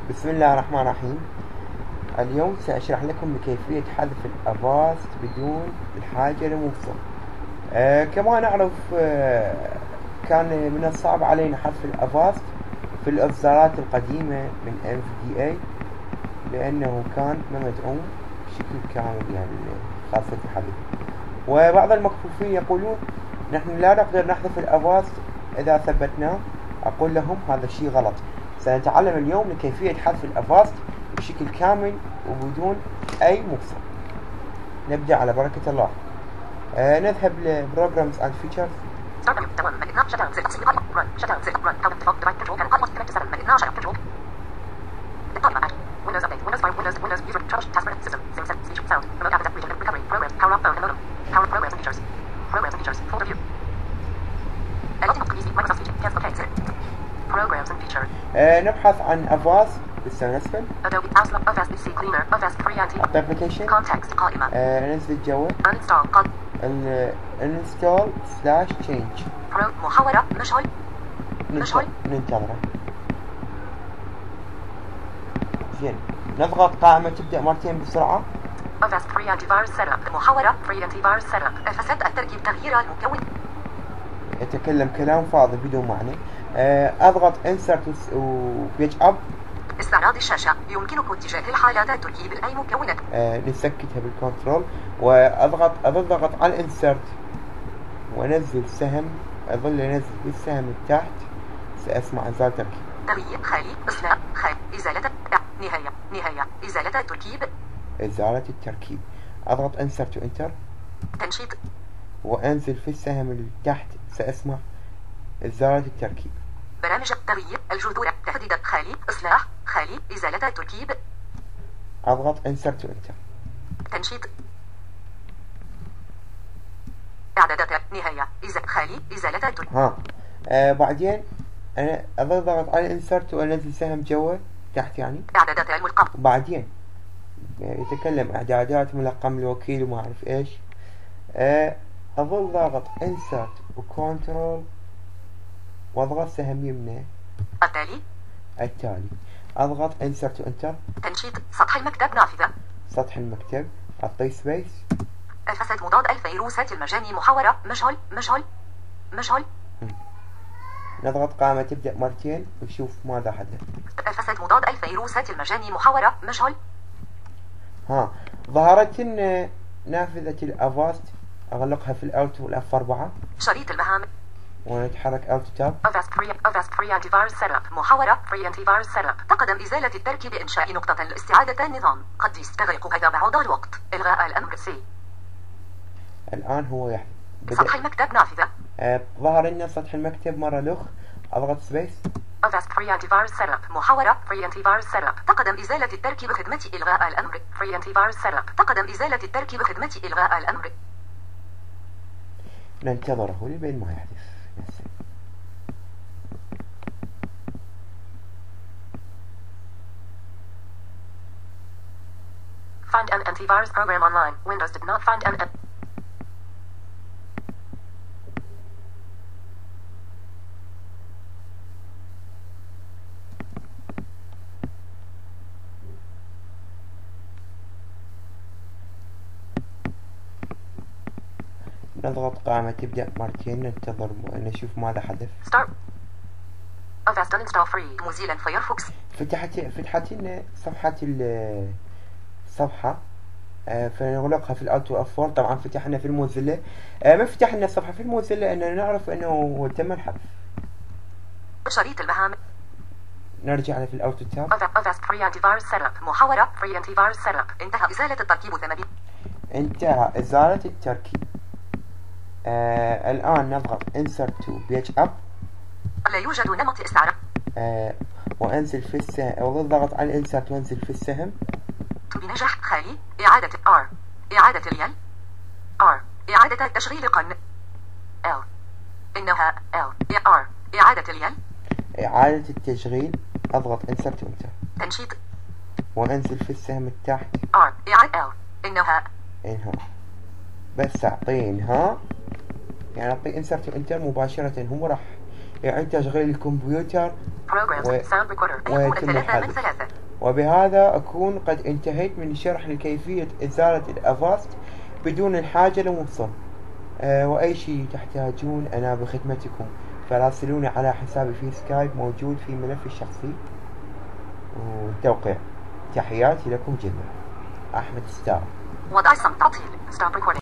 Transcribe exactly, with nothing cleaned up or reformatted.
بسم الله الرحمن الرحيم. اليوم سأشرح لكم كيفية حذف الأفاست بدون الحاجة لمفصل. آه كما نعرف، آه كان من الصعب علينا حذف الأفاست في الإصدارات القديمة من إف دي إيه لأنه كان ما مدعوم بشكل كامل، يعني خاصة الحذف. وبعض المكفوفين يقولون نحن لا نقدر نحذف الأفاست إذا ثبتناه. أقول لهم هذا الشيء غلط. سنتعلم اليوم كيفية حذف الأفاست بشكل كامل وبدون أي مفصل. نبدأ على بركة الله. آه نذهب ل Programs and Features. Programs and features. آه نبحث عن Avast بالسنسفل. Adobe Asla Avast بي سي Cleaner Avast Free Anti Application. Context قائمة. آه ننزل جوا. Uninstall قد ال Install slash change. Pro محاورة مشغول مشغول. ننتظره. زين. نضغط قائمة تبدأ مرتين بسرعة. Avast Free Antivirus Setup محاورة Free Antivirus Setup. فسد التركيب تغيير المكون. يتكلم كلام فاضي بدون معنى. اضغط insert و page up. استعراض الشاشة. يمكنك اتجاه الحالات تركيب اي مكونات. أه نسكتها بالكنترول واضغط اظل ضغط على الانسرت وانزل سهم. اظل انزل بالسهم تحت. ساسمع ازالة تركيب. تغيير خالي اصلاح خالي ازالة نهاية نهاية ازالة التركيب. ازالة التركيب. اضغط انسرت وانتر تنشيط وانزل في السهم اللي تحت. ساسمع ازالة التركيب. برامج تغيير الجذور تحديد خالي اصلاح خالي ازالة التركيب. اضغط انسرت وانتر تنشيط اعدادات نهاية إزالة خالي إزالة التركيب. ها آه بعدين انا اظل ضغط على انسرت وانزل سهم جوا تحت يعني اعدادات الملقب. بعدين يتكلم اعدادات ملقم الوكيل وما اعرف ايش. آه اظل ضاغط انسرت وكنترول واضغط سهم يمنى التالي التالي. اضغط انسرت وانتر. تنشيط سطح المكتب نافذة. سطح المكتب اعطي سبيس. الفساد مضاد الفيروسات المجاني محاورة مشغول مشغول مشغول. نضغط قائمة تبدأ مرتين ونشوف ماذا حدث. الفساد مضاد الفيروسات المجاني محاورة مشغول. ها ظهرت لنا نافذة الافاست. اغلقها في الالت والاف أربعة شريط المهام. ونتحرك الت تاب. Avast Free Avast Free Antivirus Setup محاورة Free Antivirus Setup. تقدم إزالة التركيب إنشاء نقطة لاستعادة النظام. قد يستغرق هذا بعض الوقت. إلغاء الأمر سي. الآن هو يحدث. سطح المكتب نافذة. آه ظهر لنا سطح المكتب مرة لخ. اضغط سبيس. Avast Free Antivirus Setup محاورة Free Antivirus Setup. تقدم إزالة التركيب خدمة إلغاء الأمر Free Antivirus Setup. تقدم إزالة التركيب خدمة إلغاء الأمر. ننتظره لبين ما يحدث. يس. Find an antivirus program online. Windows did not find an an نضغط قائمة تبدأ مرتين. ننتظر نشوف ماذا حدث. Start Avast uninstall free موزيلا فايرفوكس. فتحت فتحت لنا صفحة الصفحة. آه فنغلقها في الالت واف أربعة. طبعا فتحنا في الموزيلا. آه ما فتحنا الصفحة في الموزيلا لأننا نعرف أنه تم الحذف. شريط المهام. نرجع في الالت تاب. Avast Free Antivirus Setup محاورة Free Antivirus Setup. انتهى إزالة التركيب ثمانين. انتهى إزالة التركيب. آه الآن نضغط insert to page up. لا يوجد نمط استعارة. آه وانزل في السهم او ضغط على الانسرت وانزل في السهم. بنجاح خالي إعادة R إعادة اليل R إعادة تشغيل قن L إنها L R إعادة اليل. إعادة التشغيل. أضغط insert وانتر. تنشيط وانزل في السهم التحت. R إعادة L إنها انها بس أعطيه انها يعني أعطيه insert وانتر مباشرة. هو راح يعيد تشغيل الكمبيوتر Programs و... Sound Recorder ويتم ثلاثة من الحذف. ثلاثة. وبهذا أكون قد انتهيت من الشرح لكيفية إزالة الأفاست بدون الحاجة لمفصل. أه وأي شيء تحتاجون أنا بخدمتكم، فراسلوني على حسابي في سكايب موجود في ملفي الشخصي والتوقيع. تحياتي لكم جميعا. أحمد ستار. وضع الصمت تعطيل. Stop recording.